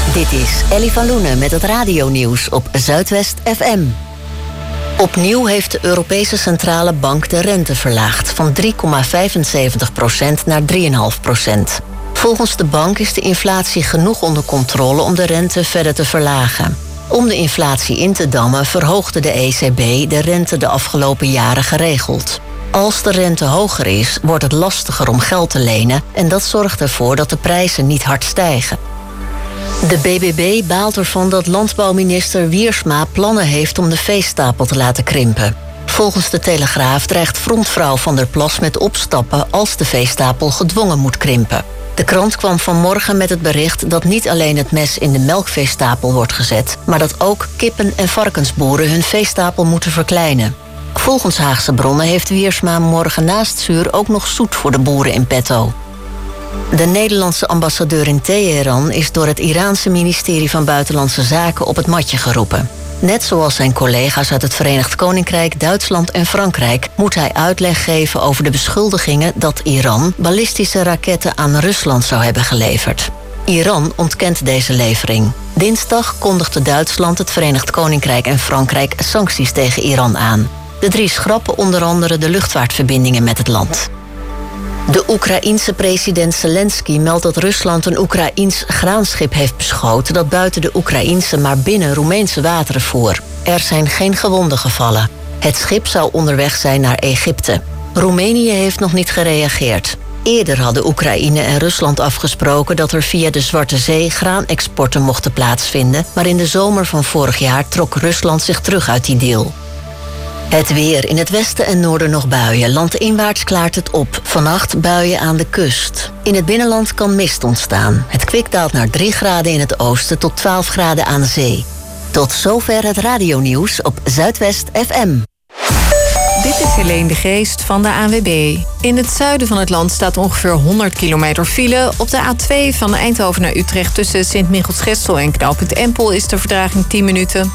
Dit is Ellie van Loenen met het radionieuws op Zuidwest FM. Opnieuw heeft de Europese Centrale Bank de rente verlaagd van 3,75% naar 3,5%. Volgens de bank is de inflatie genoeg onder controle om de rente verder te verlagen. Om de inflatie in te dammen verhoogde de ECB de rente de afgelopen jaren geregeld. Als de rente hoger is, wordt het lastiger om geld te lenen en dat zorgt ervoor dat de prijzen niet hard stijgen. De BBB baalt ervan dat landbouwminister Wiersma plannen heeft om de veestapel te laten krimpen. Volgens de Telegraaf dreigt frontvrouw Van der Plas met opstappen als de veestapel gedwongen moet krimpen. De krant kwam vanmorgen met het bericht dat niet alleen het mes in de melkveestapel wordt gezet, maar dat ook kippen- en varkensboeren hun veestapel moeten verkleinen. Volgens Haagse bronnen heeft Wiersma morgen naast zuur ook nog zoet voor de boeren in petto. De Nederlandse ambassadeur in Teheran is door het Iraanse ministerie van Buitenlandse Zaken op het matje geroepen. Net zoals zijn collega's uit het Verenigd Koninkrijk, Duitsland en Frankrijk moet hij uitleg geven over de beschuldigingen dat Iran ballistische raketten aan Rusland zou hebben geleverd. Iran ontkent deze levering. Dinsdag kondigde Duitsland, het Verenigd Koninkrijk en Frankrijk sancties tegen Iran aan. De drie schrappen onder andere de luchtvaartverbindingen met het land. De Oekraïense president Zelensky meldt dat Rusland een Oekraïens graanschip heeft beschoten dat buiten de Oekraïense maar binnen Roemeense wateren voer. Er zijn geen gewonden gevallen. Het schip zou onderweg zijn naar Egypte. Roemenië heeft nog niet gereageerd. Eerder hadden Oekraïne en Rusland afgesproken dat er via de Zwarte Zee graanexporten mochten plaatsvinden, maar in de zomer van vorig jaar trok Rusland zich terug uit die deal. Het weer. In het westen en noorden nog buien. Landinwaarts klaart het op. Vannacht buien aan de kust. In het binnenland kan mist ontstaan. Het kwik daalt naar 3 graden in het oosten tot 12 graden aan zee. Tot zover het radionieuws op Zuidwest FM. Dit is Helene de Geest van de ANWB. In het zuiden van het land staat ongeveer 100 kilometer file. Op de A2 van Eindhoven naar Utrecht tussen Sint-Michielsgestel en knooppunt Empel is de vertraging 10 minuten.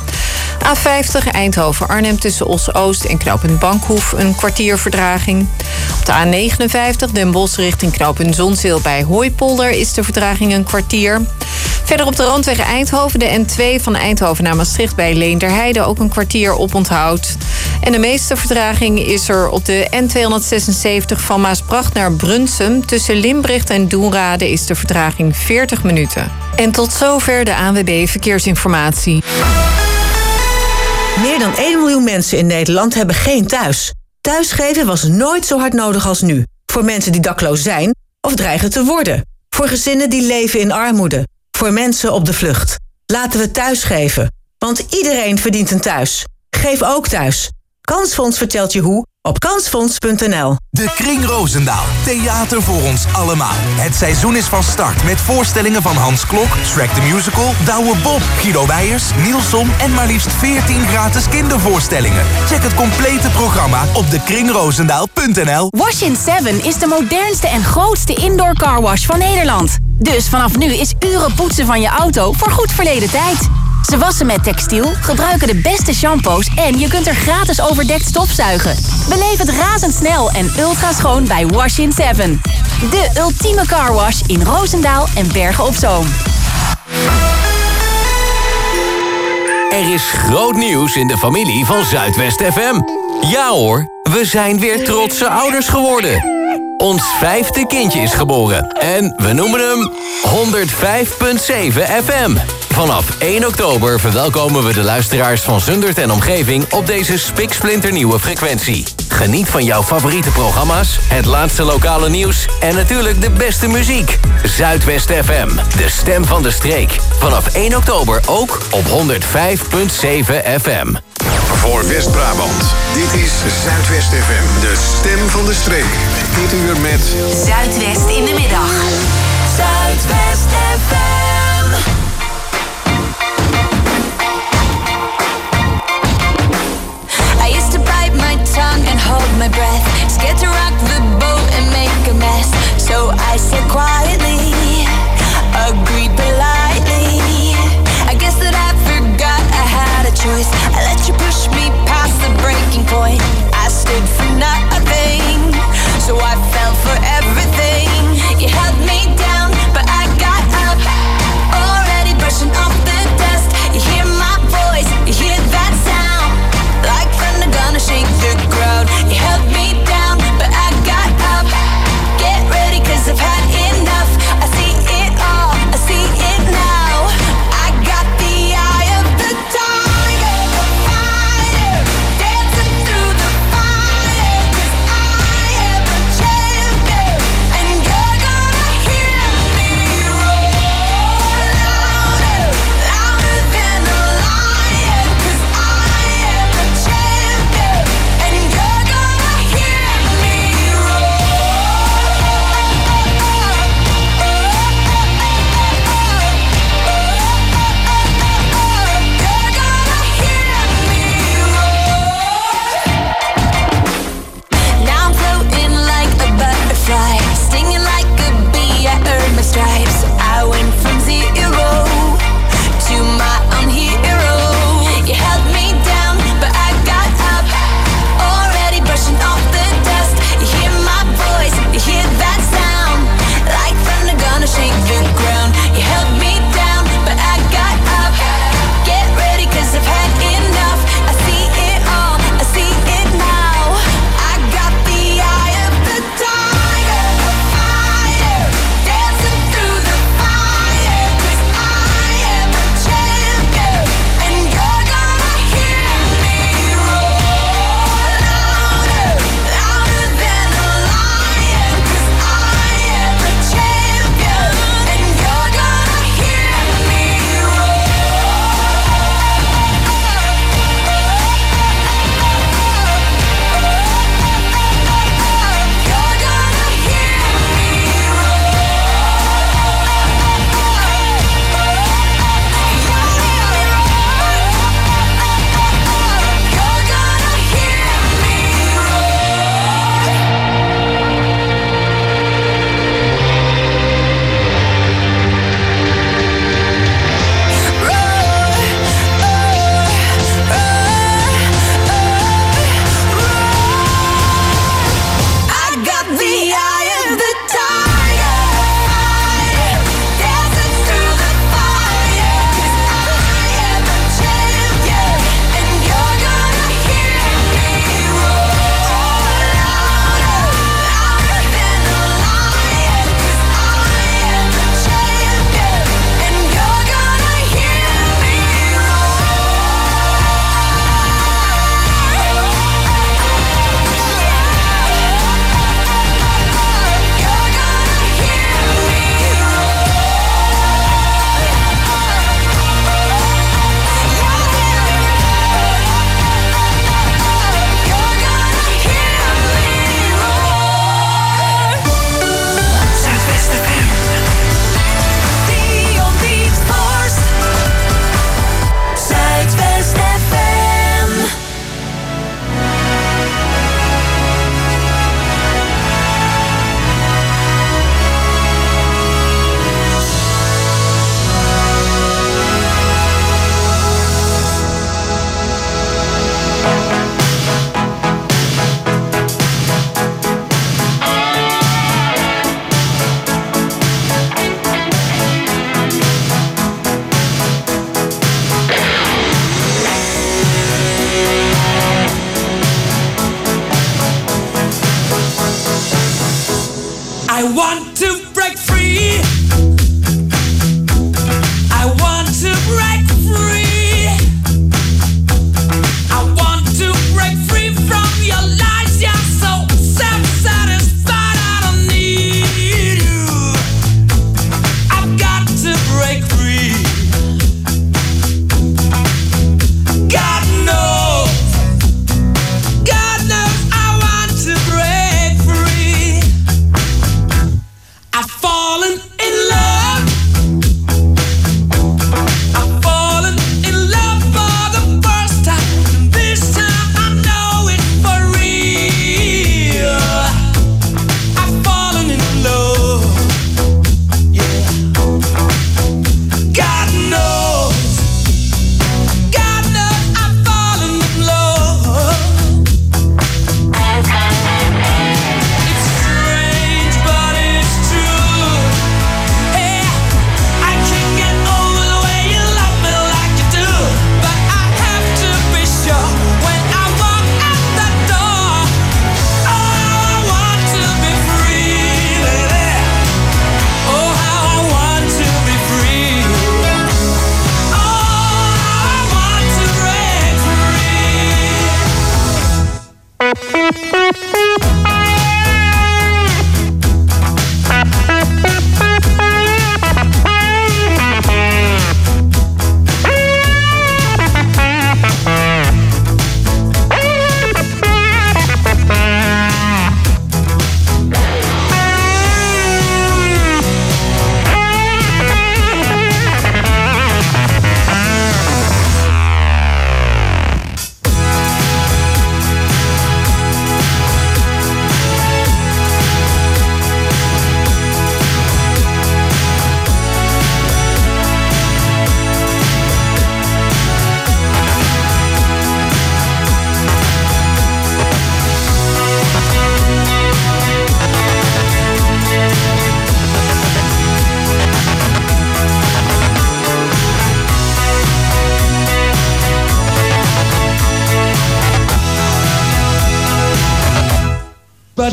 A50 Eindhoven-Arnhem tussen Os-Oost en knooppunt Bankhoef een kwartier vertraging. Op de A59 Den Bosch richting knooppunt Zonzeel bij Hooipolder is de vertraging een kwartier. Verder op de randweg Eindhoven de N2 van Eindhoven naar Maastricht bij Leenderheide ook een kwartier oponthoud. En de meeste vertraging is er op de N276 van Maasbracht naar Brunsum. Tussen Limbricht en Doenrade is de vertraging 40 minuten. En tot zover de ANWB Verkeersinformatie. Meer dan 1 miljoen mensen in Nederland hebben geen thuis. Thuisgeven was nooit zo hard nodig als nu. Voor mensen die dakloos zijn of dreigen te worden. Voor gezinnen die leven in armoede. Voor mensen op de vlucht. Laten we thuisgeven. Want iedereen verdient een thuis. Geef ook thuis. Kansfonds vertelt je hoe op kansfonds.nl. De Kring Roosendaal. Theater voor ons allemaal. Het seizoen is van start met voorstellingen van Hans Klok, Shrek the Musical, Douwe Bob, Guido Weijers, Nielson en maar liefst 14 gratis kindervoorstellingen. Check het complete programma op dekringroosendaal.nl. Wash-in 7 is de modernste en grootste indoor carwash van Nederland. Dus vanaf nu is uren poetsen van je auto voor goed verleden tijd. Ze wassen met textiel, gebruiken de beste shampoos en je kunt er gratis overdekt stofzuigen. Beleef het razendsnel en ultra schoon bij Wash-in 7. De ultieme carwash in Roosendaal en Bergen op Zoom. Er is groot nieuws in de familie van Zuidwest FM. Ja hoor, we zijn weer trotse ouders geworden. Ons 5e kindje is geboren en we noemen hem 105.7 FM. Vanaf 1 oktober verwelkomen we de luisteraars van Zundert en omgeving op deze spiksplinternieuwe frequentie. Geniet van jouw favoriete programma's, het laatste lokale nieuws en natuurlijk de beste muziek. Zuidwest FM, de stem van de streek. Vanaf 1 oktober ook op 105.7 FM. Voor West-Brabant, dit is Zuidwest FM, de stem van de streek. Dit uur met Zuidwest in de middag. Zuidwest FM. I used to bite my tongue and hold my breath, scared to rock the boat and make a mess. So I said quietly, agreed politely. I guess that I forgot I had a choice. I let you push me past the breaking point. I stood for nothing, so I fell for everything. You held me down, but I got up.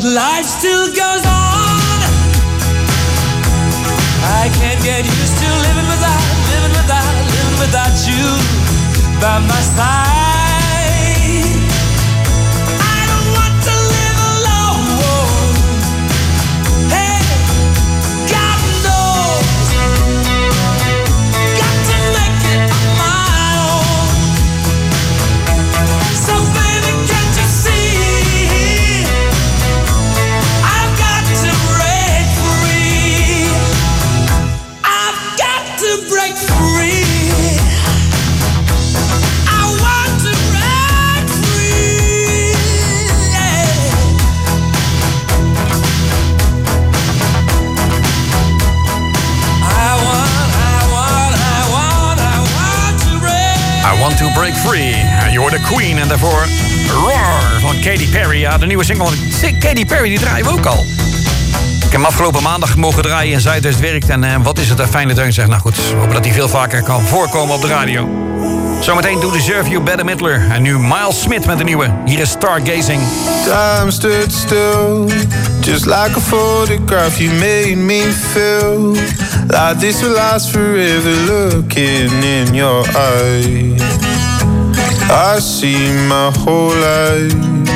but life still goes on. I can't get used to living without you by my side. I don't want to live alone. Hey, God knows, got to make it on my own. So baby, can't you see? I've got to break free. I've got to break free. Want to Break Free. Je hoorde Queen en daarvoor Roar van Katy Perry. Ja, de nieuwe single van Katy Perry, die draaien we ook al. Ik heb hem afgelopen maandag mogen draaien in Zuidwest Werkt. En wat is het een fijne deun, zeg. Nou goed, we hopen dat hij veel vaker kan voorkomen op de radio. Zometeen To Deserve You, Bette Midler. En nu Miles Smith met de nieuwe. Hier is Stargazing. Time stood still, just like a photograph. You made me feel like this will last forever. Looking in your eyes, I see my whole life.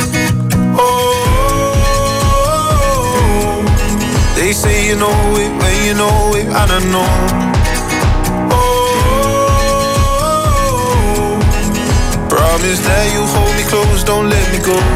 Oh, they say you know it when you know it, and I know. Promise that you hold me close, don't let me go.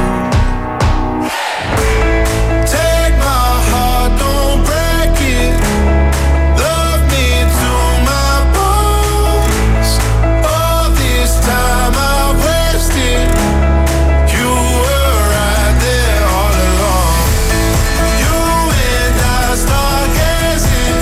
Take my heart, don't break it. Love me to my bones. All this time I wasted. You were right there all along. You and I stargazing,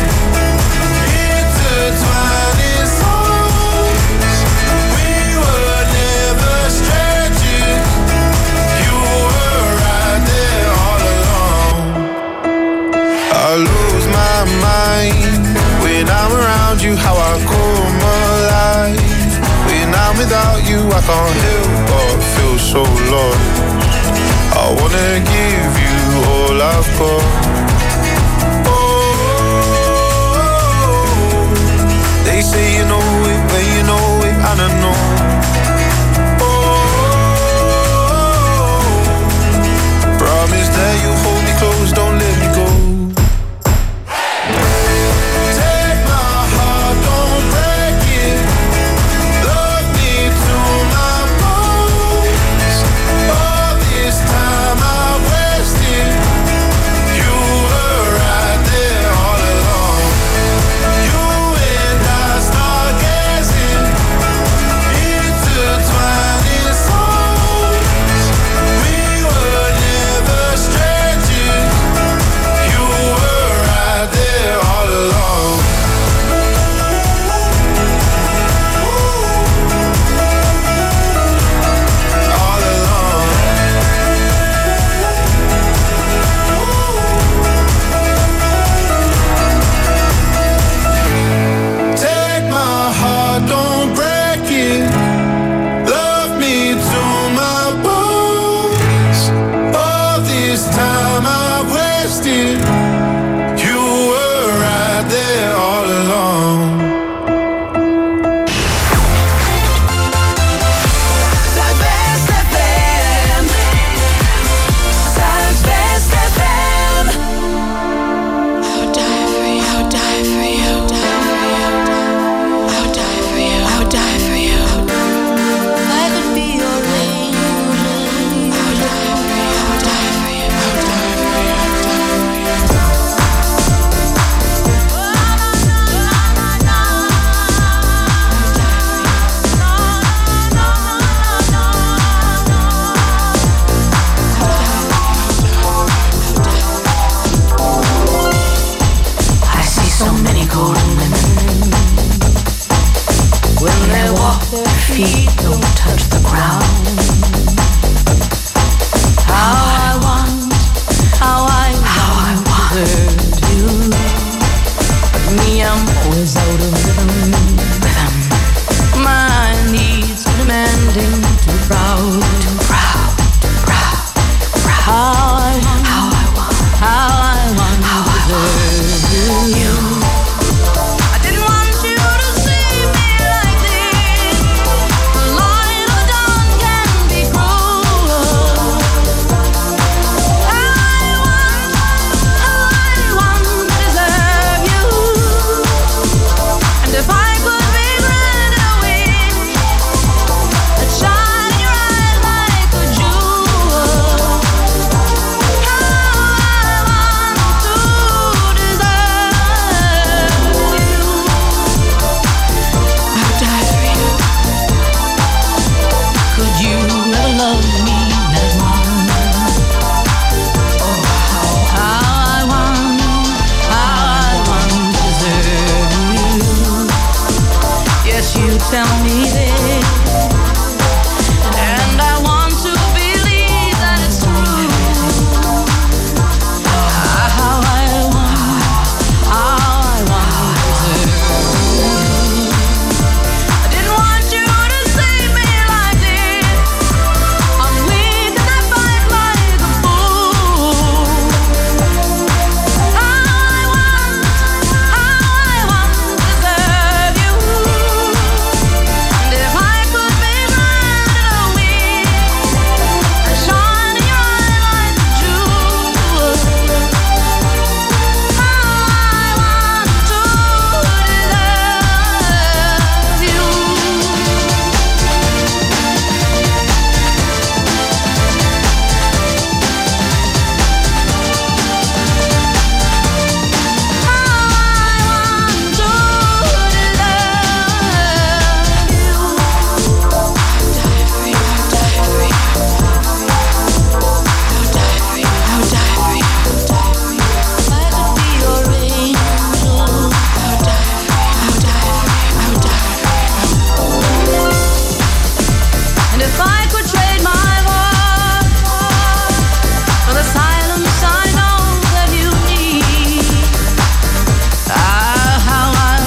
intertwining souls. We were never strangers. You were right there all along. I lose my mind when I'm around you. How I come alive when I'm without you. I can't help but feel so lost. I wanna give you all I've got. Oh, they say you know it when you know it, and I know. Promise that you hold me close, don't let me go. Take my heart, don't break it. Love me to my bones. All this time I wasted. You were right there all along. You and I stargazing, intertwining souls. We were never strangers. You were right there all along. All along. Take my heart, don't break it. Love me to my bones. All this time I wasted. You were right there all along. Zuidwest FM. Zuidwest FM. I'll die for you. I'll die for you. I'll die for you. I'll die for you. I could be your angel. I'll die for you. I'll die for you. I'll die for you. I'll die for you. I see so many golden women. When they walk, their feet don't touch the ground. How I want to hurt you. But me, I'm always out of rhythm. My needs demanding, too proud. How I tell me this, and I want to believe that it's true. How I deserve you. I didn't want you to save me like this. I'm weak and I fight like a fool. How I deserve you. And if I could be blinded or weak, and shine in your eye like a jewel. How I want to deserve you. And if I could trade my heart for the silence I know that you need, how I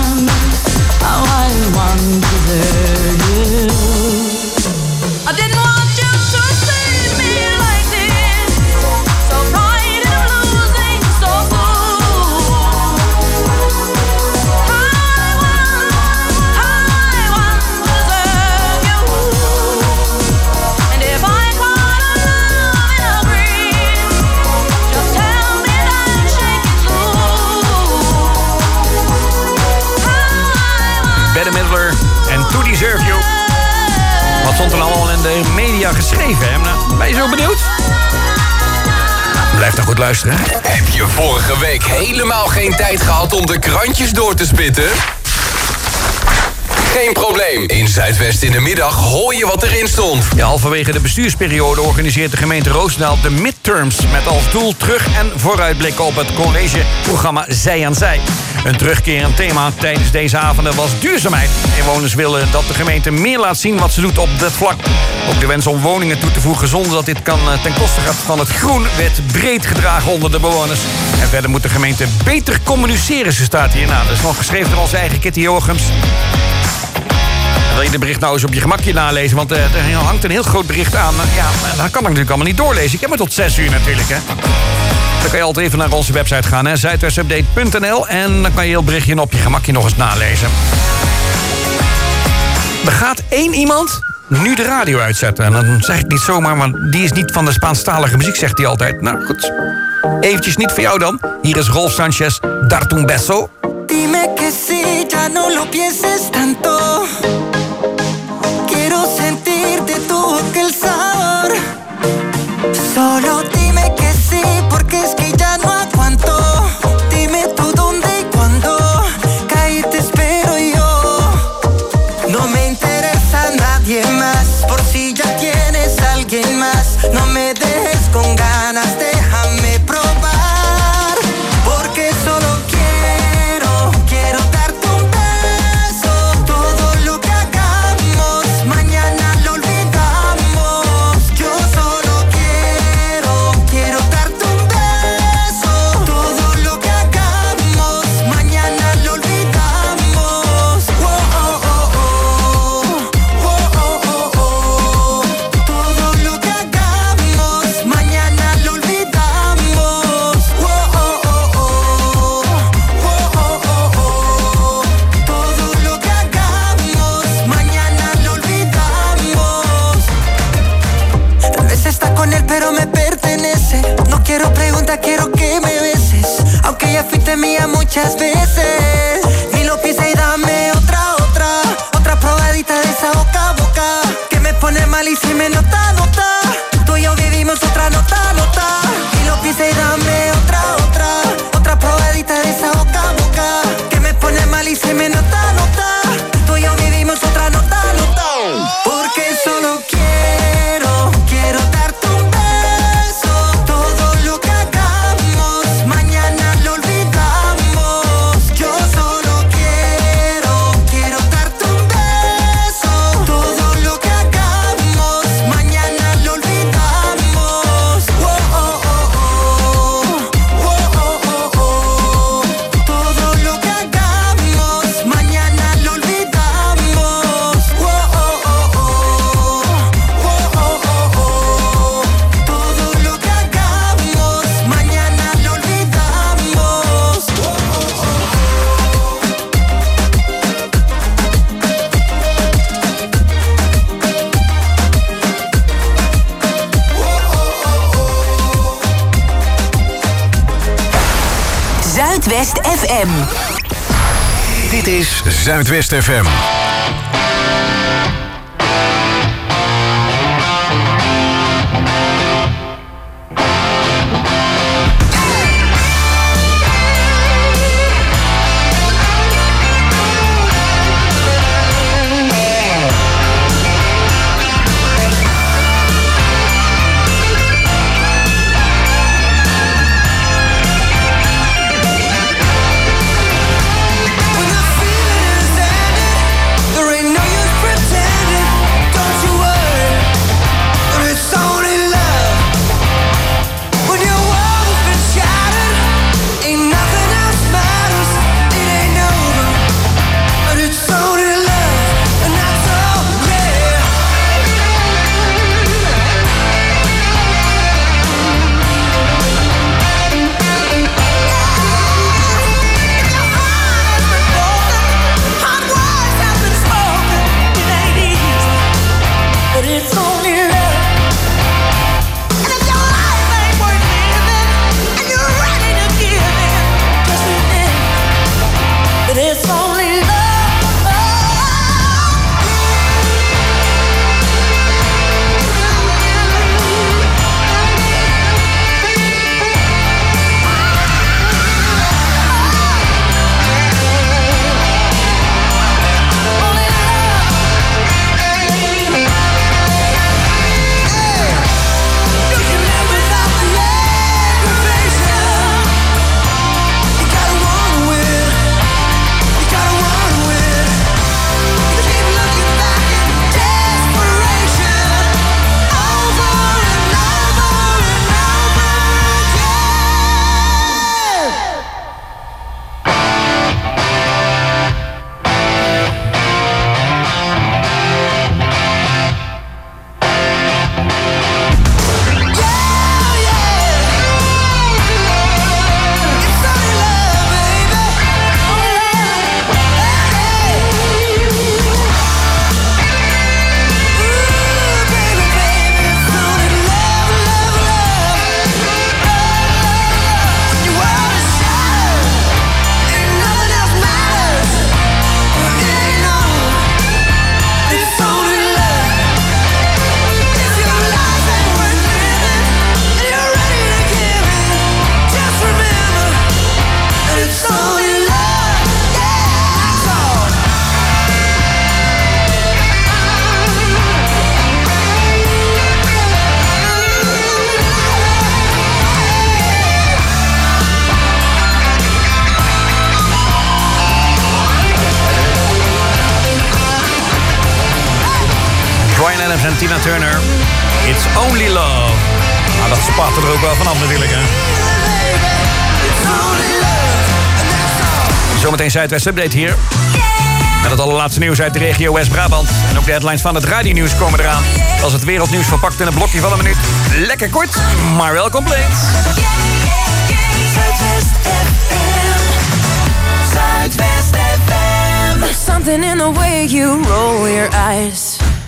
want to desert you. I didn't want you to see me like this, so frightened of losing, so fool. How I want to desert you. And if I caught a love in a breeze, just tell me that and shake it loose. Bette Midler en To Deserve You. Wat stond er allemaal in de media geschreven, hè? Nou, ben je zo benieuwd? Blijf dan goed luisteren. Heb je vorige week helemaal geen tijd gehad om de krantjes door te spitten? Geen probleem. In Zuidwest in de middag hoor je wat erin stond. Ja, halverwege de bestuursperiode organiseert de gemeente Roosendaal de midterms, met als doel terug- en vooruitblikken op het collegeprogramma Zij aan Zij. Een terugkerend thema tijdens deze avonden was duurzaamheid. Inwoners willen dat de gemeente meer laat zien wat ze doet op dat vlak. Ook de wens om woningen toe te voegen zonder dat dit kan ten koste gaat van het groen werd breed gedragen onder de bewoners. En verder moet de gemeente beter communiceren, zo staat hier. Nou, dat is nog geschreven door onze eigen Kitty Jochems. Wil je de bericht nou eens op je gemakje nalezen? Want er hangt een heel groot bericht aan. Ja, dat kan ik natuurlijk allemaal niet doorlezen. Ik heb maar tot 6 uur natuurlijk, hè. Dan kan je altijd even naar onze website gaan, hè. Zuidwestupdate.nl. En dan kan je heel berichtje op je gemakje nog eens nalezen. Er gaat 1 iemand nu de radio uitzetten. En dan zeg ik niet zomaar, maar die is niet van de Spaanstalige muziek, zegt hij altijd. Nou, goed. Eventjes niet voor jou dan. Hier is Rolf Sanchez, Darte un beso. Dime que sí, ya no lo pienses tanto. Quiero sentirte tu boca el sabor. Solo dime que sí, porque es que ya no aguanto. Dime tú dónde y cuándo. Caí te espero yo. No me interesa nadie más. Por si ya tienes a alguien más. No me dejes con ganas, déjame probar. Porque solo quiero darte un beso. Todo lo que hagamos, mañana lo olvidamos. Yo solo quiero darte un beso. Todo lo que hagamos, mañana lo olvidamos. Oh, oh, oh, oh. Oh, oh, oh, oh. Todo lo que hagamos, mañana lo olvidamos. Oh, oh, oh, oh. Oh, oh, oh, oh. Todo lo que hagamos, mañana lo olvidamos. Tal vez está con él, pero me pertenece. No quiero preguntar, quiero que me beses. Aunque ya fuiste mía muchas veces. Ni lo pienses y dame otra probadita de esa boca a boca. Que me pone mal y si me nota. Tú y yo vivimos otra nota. Ni lo pienses y dame otra probadita de esa boca a boca. Que me pone mal y si me nota. Tú y yo vivimos otra nota. Porque solo quiero darte un beso. Todo lo que hagamos, mañana lo olvidamos. Yo solo Zuidwest FM. Dit is Zuidwest FM. En Tina Turner, It's Only Love. Nou, dat spat er ook wel vanaf natuurlijk, hè. Zometeen Zuidwest Update hier. Met het allerlaatste nieuws uit de regio West-Brabant. En ook de headlines van het radionieuws komen eraan. Dat is het wereldnieuws verpakt in een blokje van een minuut. Lekker kort, maar wel compleet. Zuidwest FM. There's something in the way you roll your eyes.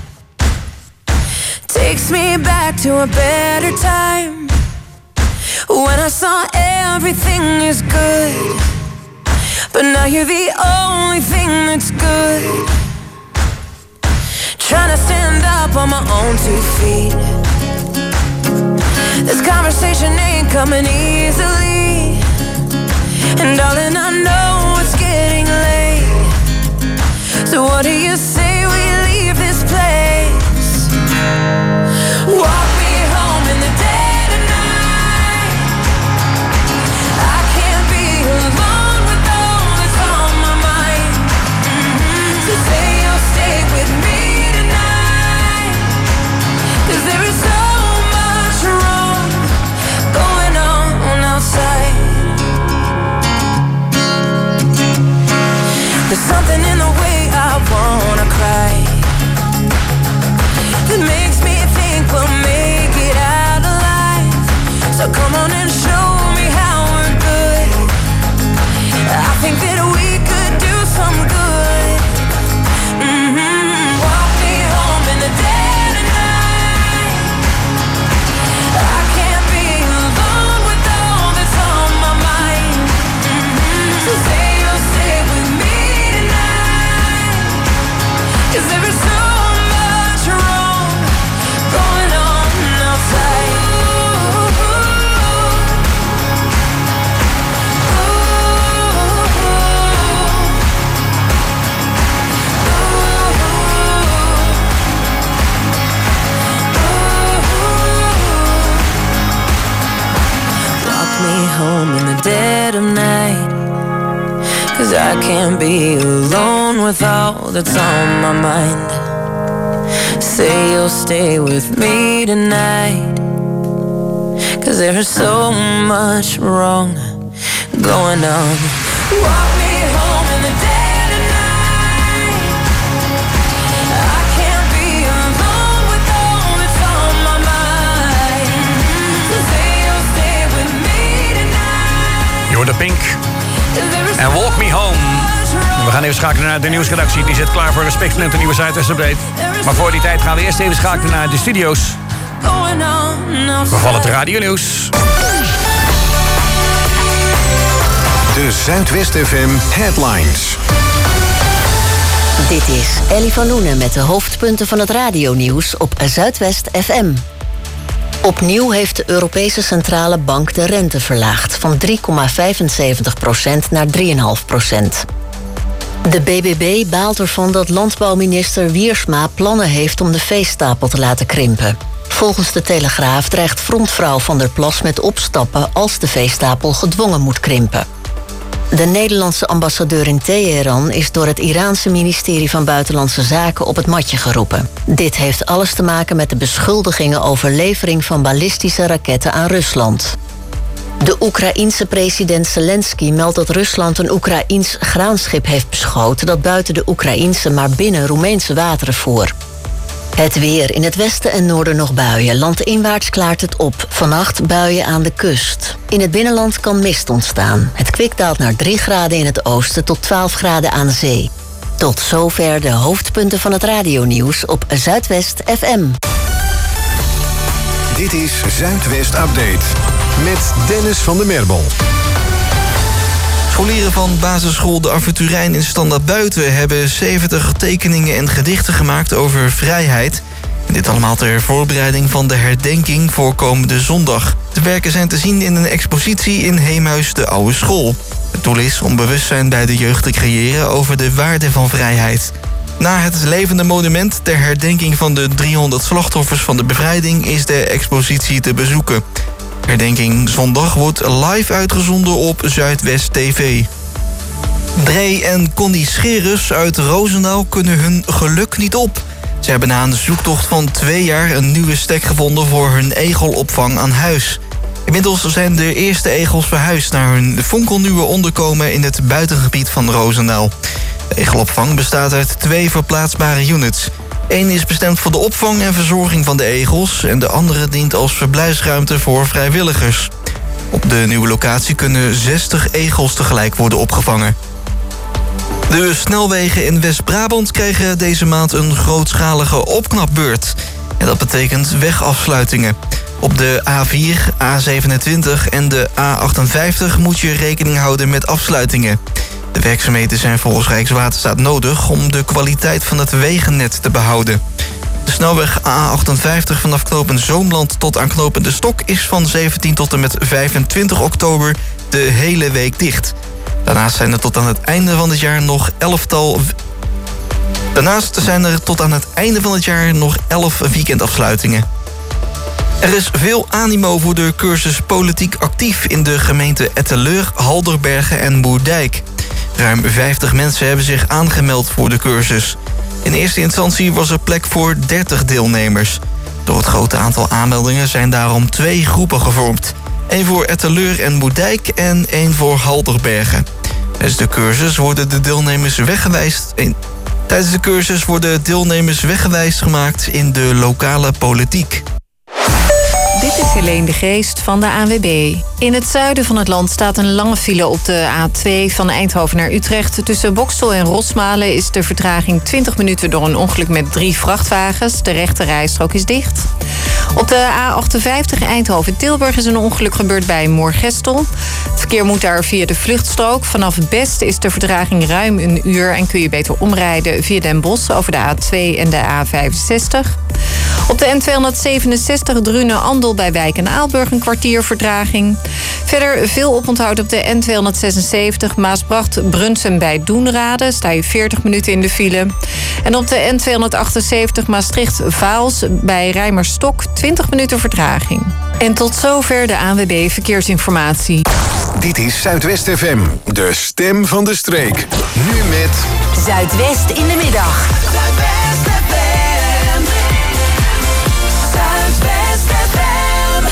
Takes me back to a better time, when I saw everything is good, but now you're the only thing that's good. Trying to stand up on my own 2 feet. This conversation ain't coming easily, and darling, I know it's getting late. So what do you say we leave this place? Walk me home in the dead of night. I can't be alone with all that's on my mind. So say you'll stay with me tonight, 'cause there is so much wrong going on outside. There's something in the way I wanna cry that makes me think we'll make it out alive. So come on and show me how we're good. I think that we could do some good. Walk me home in the dead of night. I can't be alone with all that's on my mind. I can't be alone with all that's on my mind. Say you'll stay with me tonight, 'cause there's so much wrong going on. Walk me home in the dead of night. I can't be alone with all that's on my mind. So say you'll stay with me tonight. Je hoort de Pink en Walk Me Home. We gaan even schakelen naar de nieuwsredactie. Die zit klaar voor een spiksplinter nieuwe Zuidwest Update. Maar voor die tijd gaan we eerst even schakelen naar de studio's. We vallen het radio nieuws. De Zuidwest FM Headlines. Dit is Ellie van Loenen met de hoofdpunten van het radionieuws op Zuidwest FM. Opnieuw heeft de Europese Centrale Bank de rente verlaagd van 3,75% naar 3,5%. De BBB baalt ervan dat landbouwminister Wiersma plannen heeft om de veestapel te laten krimpen. Volgens de Telegraaf dreigt frontvrouw Van der Plas met opstappen als de veestapel gedwongen moet krimpen. De Nederlandse ambassadeur in Teheran is door het Iraanse ministerie van Buitenlandse Zaken op het matje geroepen. Dit heeft alles te maken met de beschuldigingen over levering van ballistische raketten aan Rusland. De Oekraïense president Zelensky meldt dat Rusland een Oekraïens graanschip heeft beschoten dat buiten de Oekraïense maar binnen Roemeense wateren voer. Het weer. In het westen en noorden nog buien. Landinwaarts klaart het op. Vannacht buien aan de kust. In het binnenland kan mist ontstaan. Het kwik daalt naar 3 graden in het oosten tot 12 graden aan zee. Tot zover de hoofdpunten van het radionieuws op Zuidwest FM. Dit is Zuidwest Update met Dennis van der Merbel. Scholieren van basisschool De Aventurijn in Standaard Buiten hebben 70 tekeningen en gedichten gemaakt over vrijheid. En dit allemaal ter voorbereiding van de herdenking voor komende zondag. De werken zijn te zien in een expositie in Heemhuis de Oude School. Het doel is om bewustzijn bij de jeugd te creëren over de waarde van vrijheid. Na het levende monument ter herdenking van de 300 slachtoffers van de bevrijding is de expositie te bezoeken. Herdenking zondag wordt live uitgezonden op Zuidwest TV. Dree en Connie Scheres uit Roosendaal kunnen hun geluk niet op. Ze hebben na een zoektocht van 2 jaar een nieuwe stek gevonden voor hun egelopvang aan huis. Inmiddels zijn de eerste egels verhuisd naar hun fonkelnieuwe onderkomen in het buitengebied van Roosendaal. De egelopvang bestaat uit 2 verplaatsbare units. Eén is bestemd voor de opvang en verzorging van de egels en de andere dient als verblijfsruimte voor vrijwilligers. Op de nieuwe locatie kunnen 60 egels tegelijk worden opgevangen. De snelwegen in West-Brabant krijgen deze maand een grootschalige opknapbeurt. En dat betekent wegafsluitingen. Op de A4, A27 en de A58 moet je rekening houden met afsluitingen. De werkzaamheden zijn volgens Rijkswaterstaat nodig om de kwaliteit van het wegennet te behouden. De snelweg A58 vanaf knooppunt Zoomland tot aan knooppunt De Stok is van 17 tot en met 25 oktober de hele week dicht. Daarnaast zijn er tot aan het einde van het jaar nog 11 weekendafsluitingen. Er is veel animo voor de cursus Politiek Actief in de gemeente Etteleur, Halderbergen en Moerdijk. Ruim 50 mensen hebben zich aangemeld voor de cursus. In eerste instantie was er plek voor 30 deelnemers. Door het grote aantal aanmeldingen zijn daarom 2 groepen gevormd. 1 voor Etteleur en Moerdijk en 1 voor Halderbergen. Tijdens de cursus worden de deelnemers weggewijs gemaakt in de lokale politiek. Dit is Helene de Geest van de ANWB. In het zuiden van het land staat een lange file op de A2 van Eindhoven naar Utrecht. Tussen Boxtel en Rosmalen is de vertraging 20 minuten door een ongeluk met 3 vrachtwagens. De rechte rijstrook is dicht. Op de A58 Eindhoven-Tilburg is een ongeluk gebeurd bij Moorgestel. Het verkeer moet daar via de vluchtstrook. Vanaf Best is de vertraging ruim een uur en kun je beter omrijden via Den Bosch over de A2 en de A65. Op de N267 Drunen-Andel bij Wijk en Aalburg een kwartier vertraging. Verder veel oponthoud op de N276 Maasbracht-Brunsum bij Doenrade. Sta je 40 minuten in de file. En op de N278 Maastricht-Vaals bij Rijmerstok 20 minuten vertraging. En tot zover de ANWB Verkeersinformatie. Dit is Zuidwest FM, de stem van de streek. Nu met Zuidwest in de middag. Zuidwest FM. Zuidwest FM.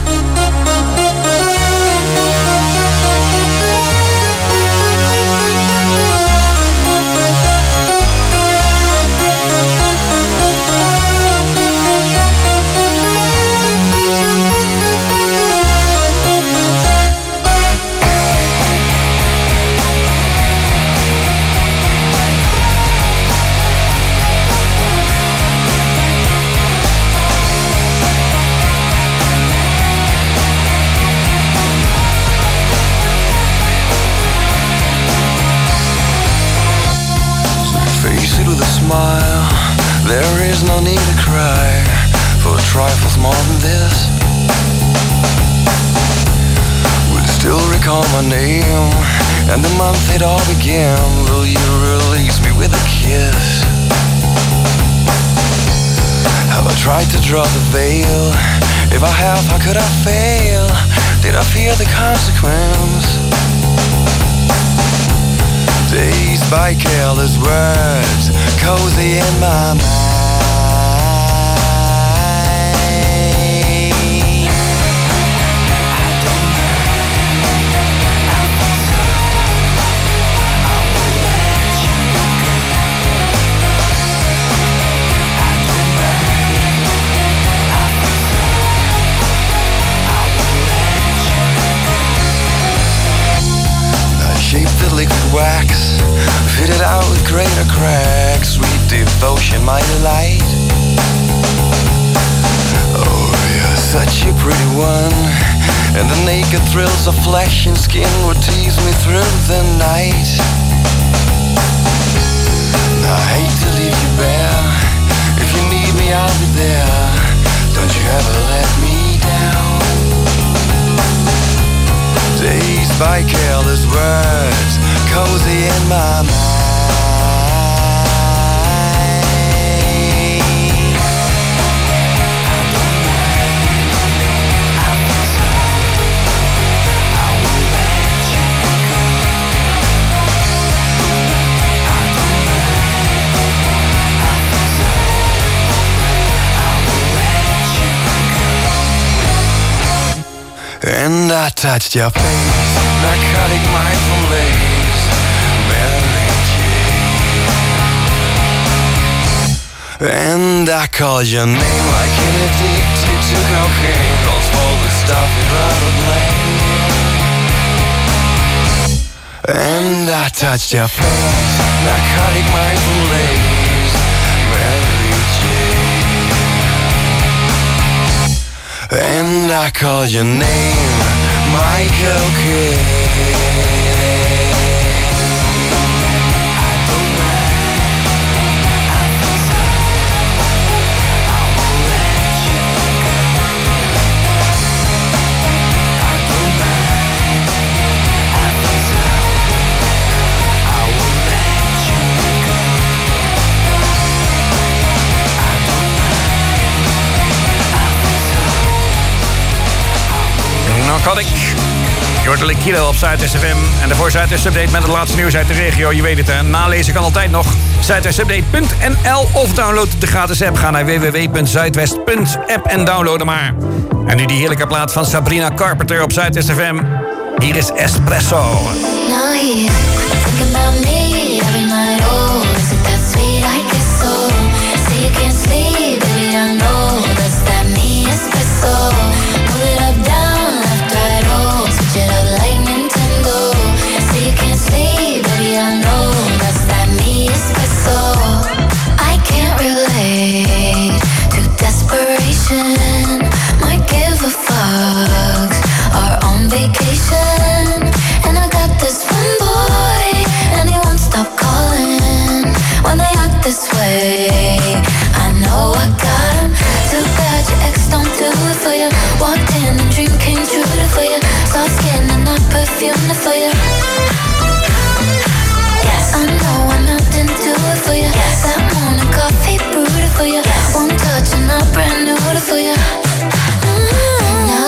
With a smile, there is no need to cry for trifles more than this. Will you still recall my name and the month it all began? Will you release me with a kiss? Have I tried to draw the veil? If I have, how could I fail? Did I fear the consequence? Dazed by careless words, cozy in my mind. Shaped the liquid wax, fitted out with greater cracks. Sweet devotion, my delight. Oh, you're such a pretty one, and the naked thrills of flesh and skin would tease me through the night. I hate to leave you bare. If you need me, I'll be there. Don't you ever let me down. Dazed by careless words, cozy in my mind. And I touched your face, narcotic mindful lace, Mary Jane. And I called your name like an addicted to cocaine, calls for the stuff you'd rather blame. And I touched your face, narcotic mindful lace, Mary Jane. And I call your name, Michael Kidd. Narcotic. Je hoort de Kilo op Zuidwest FM. En daarvoor Zuidwest Update met het laatste nieuws uit de regio. Je weet het, hè. Nalezen kan altijd nog. Zuidwestupdate.nl of download de gratis app. Ga naar www.zuidwest.app en download hem maar. En nu die heerlijke plaat van Sabrina Carpenter op Zuidwest FM. Hier is Espresso. Now here, thinking about me every night. Oh, is it that sweet? I guess so. Say you can't sleep, baby, I know. That's that me espresso. Move it up, down, left, right, oh. Switch it up like Nintendo. Say you can't sleep, baby, I know. That's that me espresso. I can't relate to desperation. Might give a fuck. Are on vacation. And I got this one boy, and he won't stop calling when they act this way. I know I got him. Too bad your ex don't do it for you. Walked in and dream came true for you. Soft skin and not perfume for you. Yes, I know I'm not into it for you. Yes, that morning coffee brewed for you. Yes, one touch and not brand new for you. Now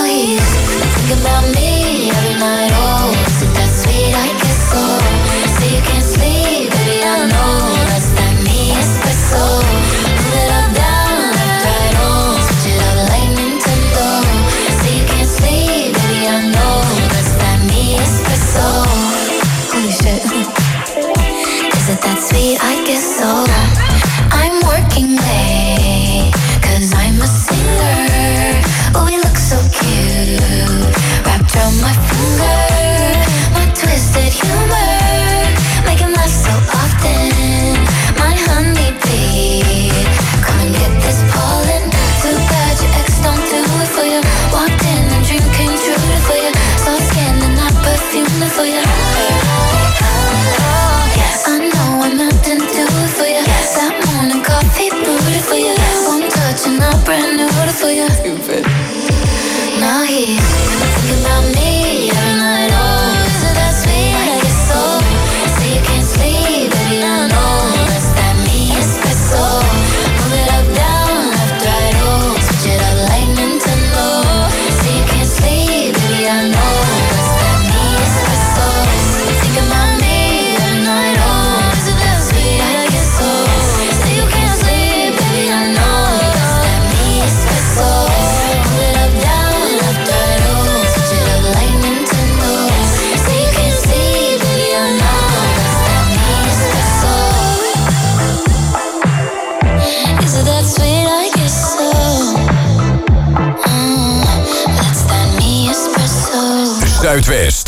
Zuidwest.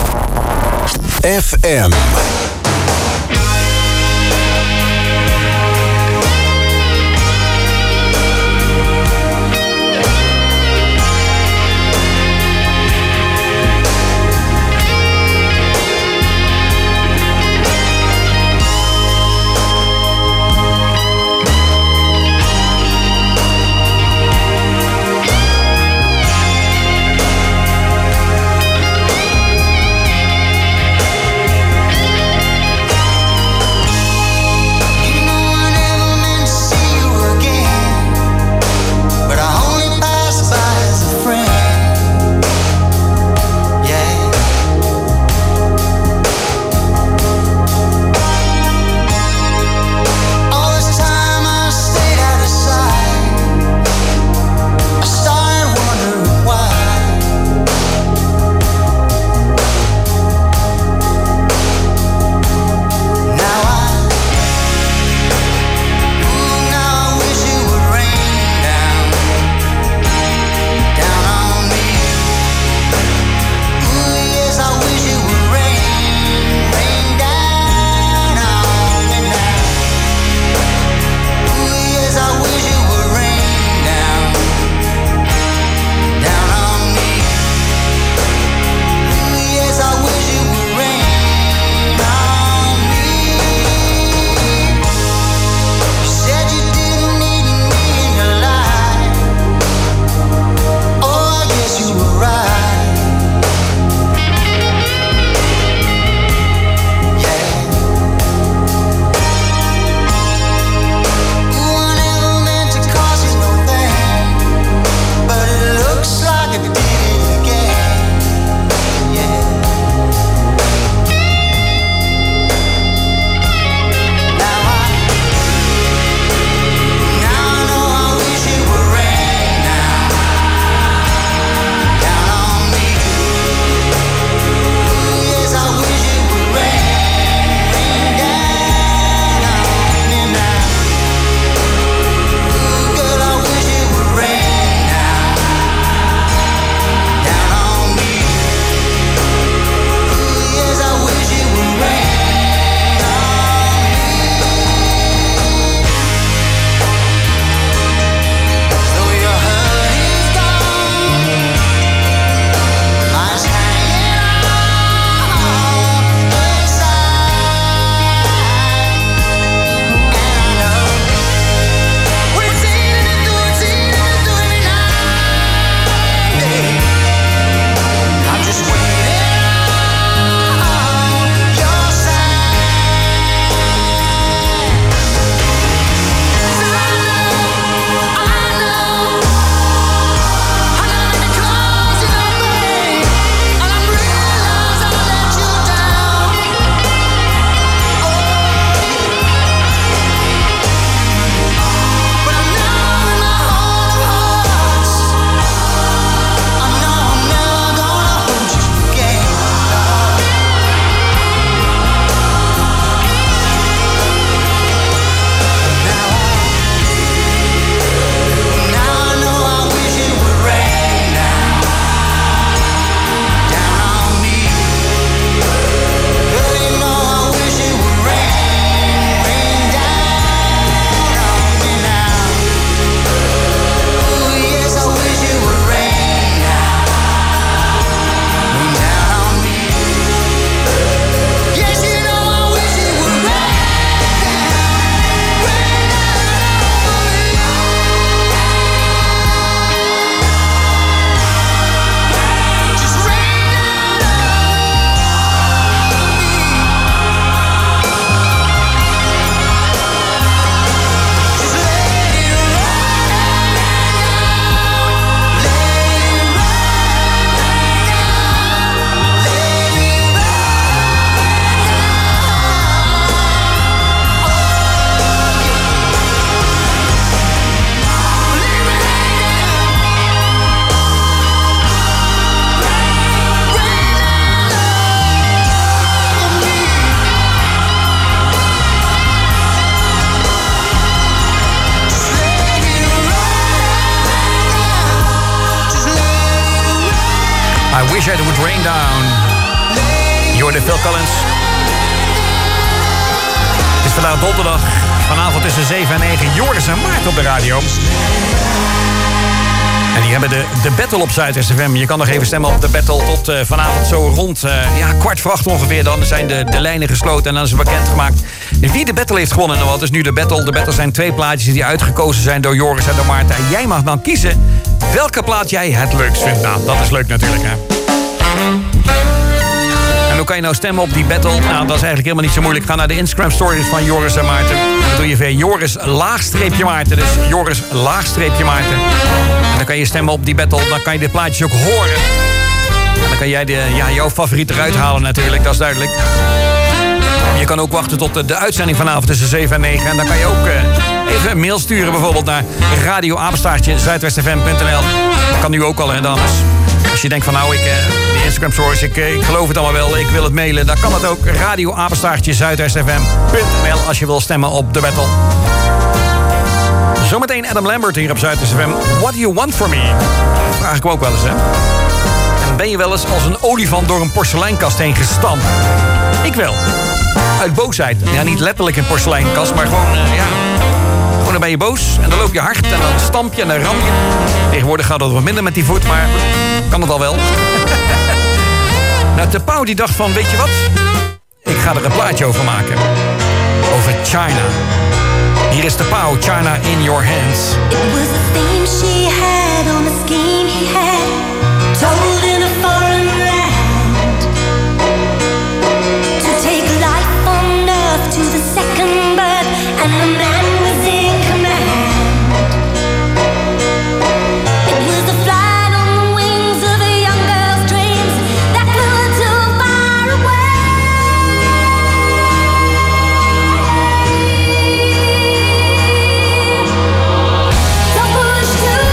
FM. I Wish It Would Rain Down. Je hoorde Phil Collins. Het is vandaag donderdag. Vanavond tussen 7 en 9. Joris en Maarten op de radio. En die hebben de battle op Zuidwest FM. Je kan nog even stemmen op de battle tot vanavond zo rond 7:15 ongeveer. Dan zijn de lijnen gesloten en dan is het bekendgemaakt wie de battle heeft gewonnen. Nou, wat is nu de battle? De battle zijn 2 plaatjes die uitgekozen zijn door Joris en door Maarten. En jij mag dan kiezen welke plaat jij het leukst vindt. Nou, dat is leuk natuurlijk, hè. En hoe kan je nou stemmen op die battle? Nou, dat is eigenlijk helemaal niet zo moeilijk. Ga naar de Instagram stories van Joris en Maarten. Dat doe je via Joris_Maarten. Dus Joris_Maarten. En dan kan je stemmen op die battle. Dan kan je de plaatjes ook horen. En dan kan jij jouw favoriet eruit halen natuurlijk. Dat is duidelijk. Je kan ook wachten tot de uitzending vanavond tussen 7 en 9. En dan kan je ook even een mail sturen bijvoorbeeld naar radio@zuidwestfm.nl. Dat kan nu ook al, hè, dames. Als je denkt van nou, die Instagram stories, ik geloof het allemaal wel, ik wil het mailen. Dan kan dat ook radio@zuidwestfm.nl als je wil stemmen op de battle. Zometeen Adam Lambert hier op Zuidwest FM. What do you want from me? Dat vraag ik me ook wel eens, hè. En ben je wel eens als een olifant door een porseleinkast heen gestampt? Ik wel. Uit boosheid. Ja, niet letterlijk een porseleinkast, maar gewoon, gewoon dan ben je boos en dan loop je hard en dan stamp je en dan ram je. Tegenwoordig gaat het wat minder met die voet, maar kan het al wel. Nou, de Pauw die dacht van, weet je wat? Ik ga er een plaatje over maken. Over China. Hier is de Pauw, China in Your Hands. It was the theme she had on the scheme he had, told in a foreign land, to take life on earth to the second birth, and the man was in command. It was the flight on the wings of a young girl's dreams that flew her too far away. Don't push too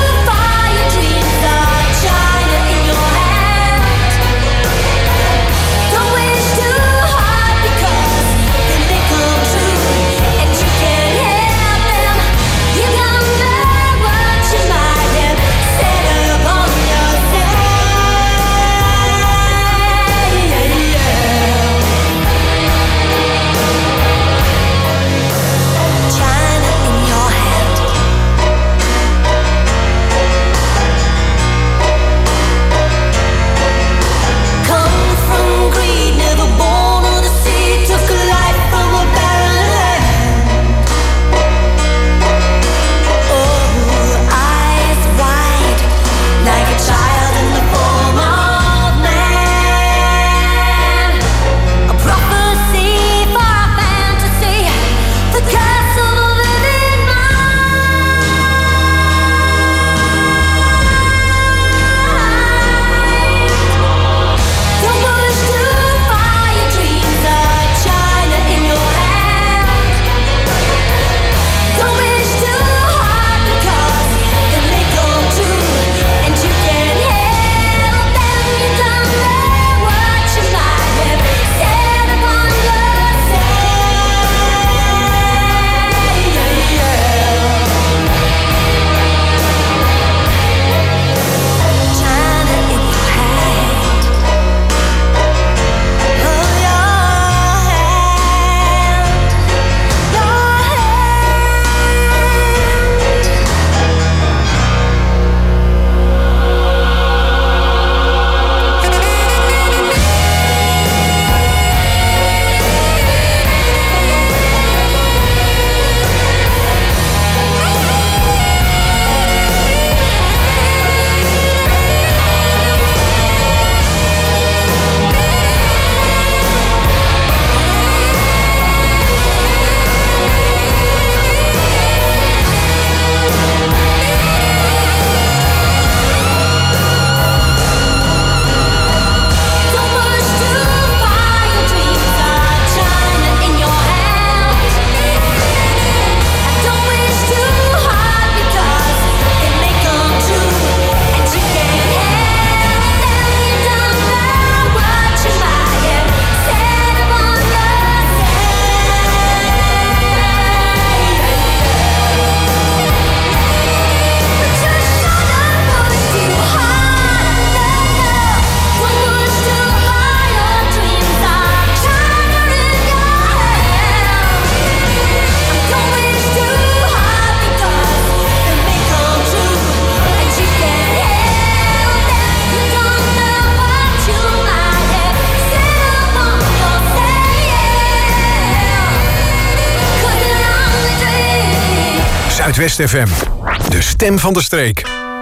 Zuidwest FM. De stem van de streek.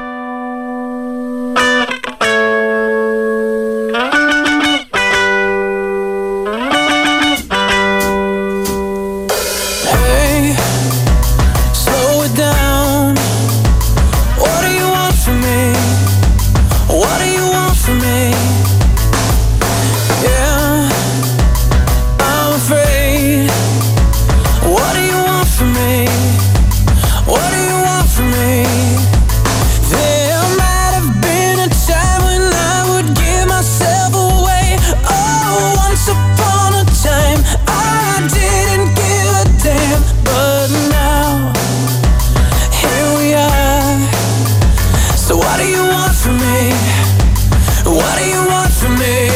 Hey, slow it down. What do you want from me? What do you want from me? Yeah, I'm afraid. What do you want from me? What do you want from me? There might have been a time when I would give myself away. Oh, once upon a time I didn't give a damn. But now, here we are. So what do you want from me? What do you want from me?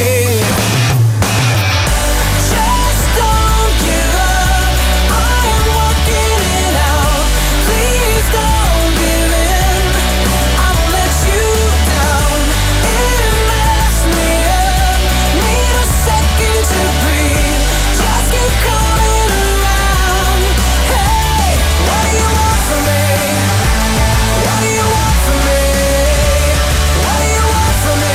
Just don't give up. I am working it out. Please don't give in. I won't let you down. It messed me up. Need a second to breathe. Just keep coming around. Hey, what do you want from me? What do you want from me? What do you want from me?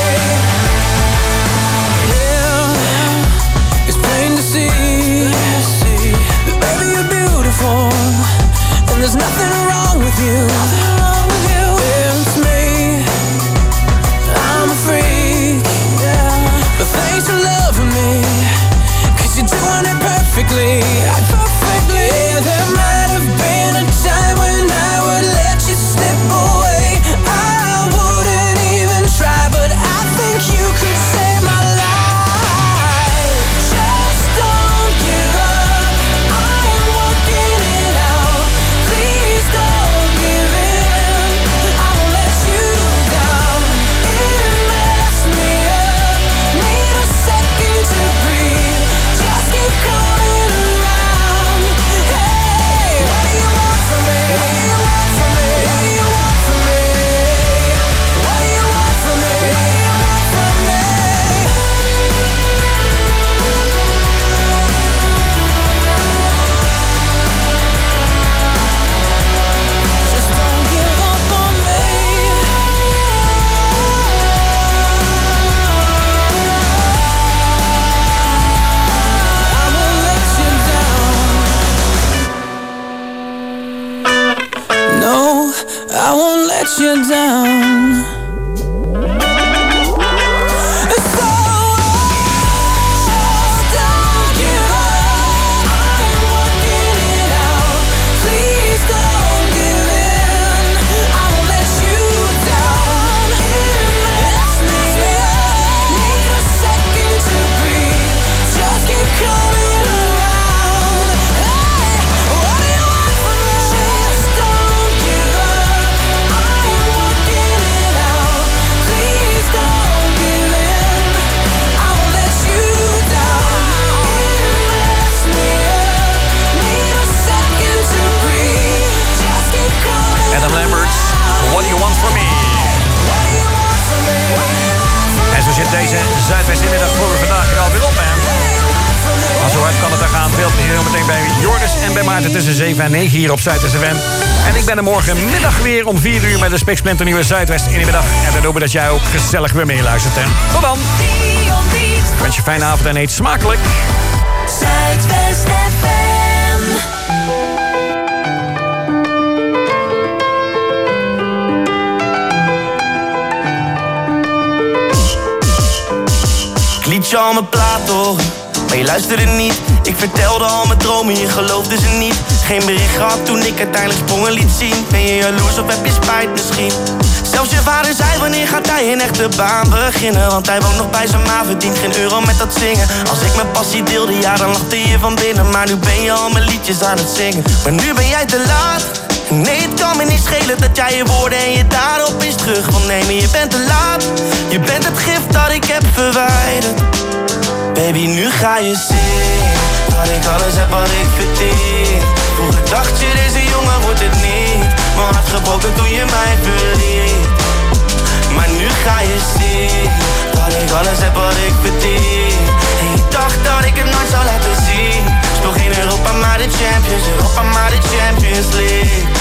Yeah, it's plain to see that baby you're beautiful, and there's nothing wrong with you. It's me, I'm a freak, but thanks for loving me, 'cause you're doing it perfectly. Yeah, there might have been a time when I would let you slip away. I wouldn't even try, but I think you could save my life. Just don't give up. I am working it out. Please don't give in. I won't let you down. It messed me up. Need a second to breathe. Just keep coming around. Hey, what do you want from me? What do you want from me? What do you want from me? What do you want from me? What do you want from me? Just don't give up on me. I won't let you down. No, I won't let you down. So don't give up. I'm working it out. Please don't give in. I won't let you down. It messed me up. Need a second to breathe. Just keep coming around. Hey, what do you want from me? Just don't give up. I'm working it out. Please don't give in. I won't let you down. It messed me up. Need a second to breathe. Just keep coming. Adam Lambert, What Do You Want From Me? En zo zit deze Zuidwest-inmiddag voor vandaag er alweer op, man. Maar zo hard kan het er gaan. Veel plezier meteen bij Joris en bij Maarten tussen 7 en 9 hier op Zuidwest FM. En ik ben er morgenmiddag weer om 4 uur met de spiksplinternieuwe Zuidwest in de middag. En dan hopen dat jij ook gezellig weer meeluistert. En tot dan. Ik wens je een fijne avond en eet smakelijk. Zuidwest FM. Ik liet je al mijn plaat horen, maar je luisterde niet. Ik vertelde al mijn dromen, je geloofde ze niet. Geen bericht gehad toen ik uiteindelijk sprongen liet zien. Ben je jaloers of heb je spijt misschien? Zelfs je vader zei, wanneer gaat hij een echte baan beginnen? Want hij woont nog bij zijn ma, verdient geen euro met dat zingen. Als ik mijn passie deelde, ja dan lachte je van binnen. Maar nu ben je al mijn liedjes aan het zingen. Maar nu ben jij te laat. Nee, het kan me niet schelen dat jij je woorden en je daden opeens terug wil nemen. Je bent te laat, je bent het gift dat ik heb verwijderd. Baby, nu ga je zien dat ik alles heb wat ik verdien. Vroeger dacht je, deze jongen wordt het niet. Mijn hart gebroken toen je mij verliet. Maar nu ga je zien dat ik alles heb wat ik verdien. En je dacht dat ik het nooit zou laten zien. Speel geen Europa, maar de Champions. Europa, maar de Champions League.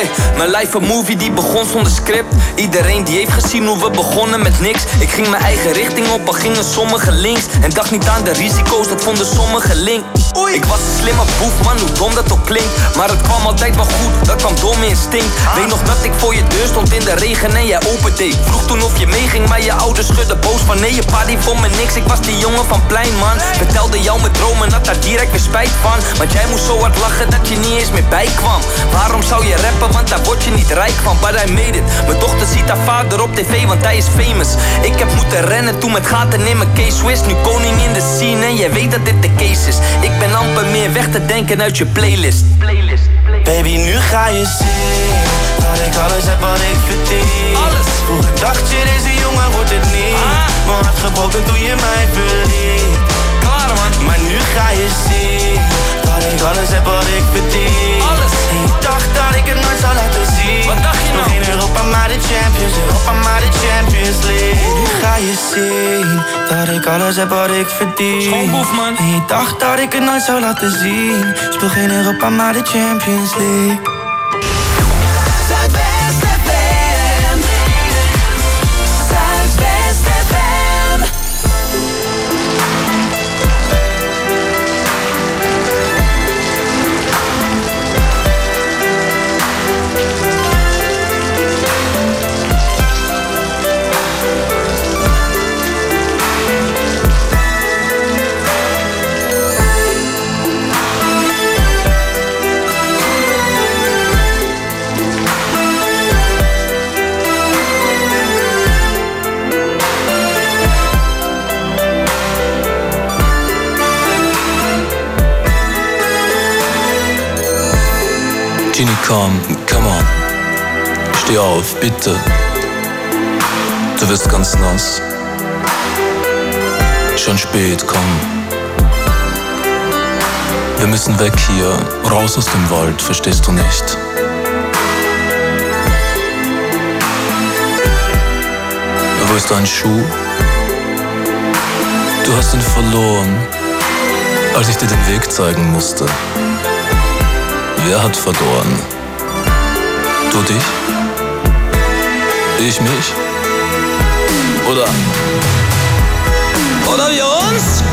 Ey, mijn life een movie die begon zonder script. Iedereen die heeft gezien hoe we begonnen met niks. Ik ging mijn eigen richting op, al gingen sommigen links. En dacht niet aan de risico's, dat vonden sommigen link. Ik was een slimme boef, man, hoe dom dat ook klinkt. Maar het kwam altijd wel goed, dat kwam door mijn instinct. Weet nog dat ik voor je deur stond in de regen en jij opende. Vroeg toen of je meeging, maar je ouders schudden boos van nee, je pa die vond me niks. Ik was die jongen van plein, man. Vertelde jou mijn dromen, had daar direct weer spijt van. Want jij moest zo hard lachen dat je niet eens meer bijkwam. Waarom zou je rappen, want daar word je niet rijk van. But I made it, mijn dochter ziet haar vader op tv, want hij is famous. Ik heb moeten rennen toen met gaten in mijn K-Swiss. Nu koning in de scene en jij weet dat dit de case is. Ik ben amper meer weg te denken uit je playlist. Baby, nu ga je zien dat ik alles heb wat ik verdien. Alles. Vroeger dacht je, deze jongen wordt het niet. Mijn hart gebroken toen je mij verliet. Klaar, man. Maar nu ga je zien dat ik alles heb wat ik verdien. Alles. En je dacht dat ik het nooit zou laten zien. Wat dacht je nou? Nog geen Europa, maar de Champions. Europa, maar de Champions League. Nu ga je zien dat ik alles heb wat ik verdien. Schoonboef, man. En je dacht dat ik het nooit zou laten zien. Speel geen Europa, maar de Champions League. Zuidwest FM. Zuidwest FM. Genie, come on. Steh auf, bitte. Du wirst ganz nass. Schon spät, komm. Wir müssen weg hier, raus aus dem Wald, verstehst du nicht? Wo ist dein Schuh? Du hast ihn verloren, als ich dir den Weg zeigen musste. Wer hat verloren? Du dich? Ich mich? Oder wir uns?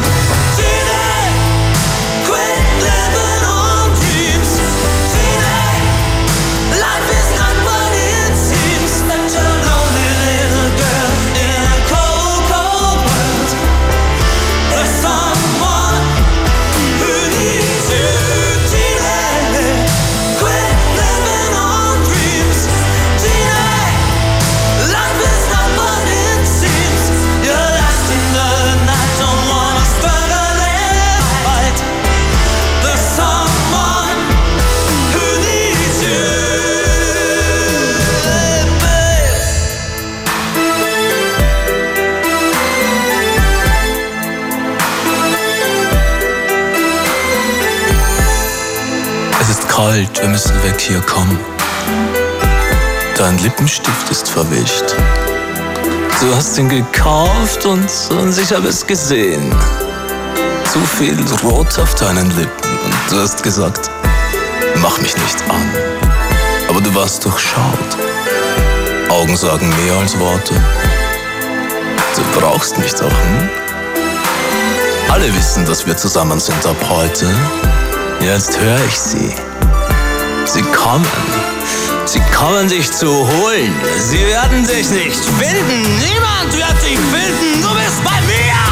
Kalt, wir müssen weg hier, komm. Dein Lippenstift ist verwischt. Du hast ihn gekauft und ich habe es gesehen. Zu viel Rot auf deinen Lippen und du hast gesagt, mach mich nicht an. Aber du warst durchschaut. Augen sagen mehr als Worte. Du brauchst mich doch, hm? Alle wissen, dass wir zusammen sind ab heute. Jetzt höre ich sie. Sie kommen dich zu holen. Sie werden dich nicht finden. Niemand wird dich finden. Du bist bei mir.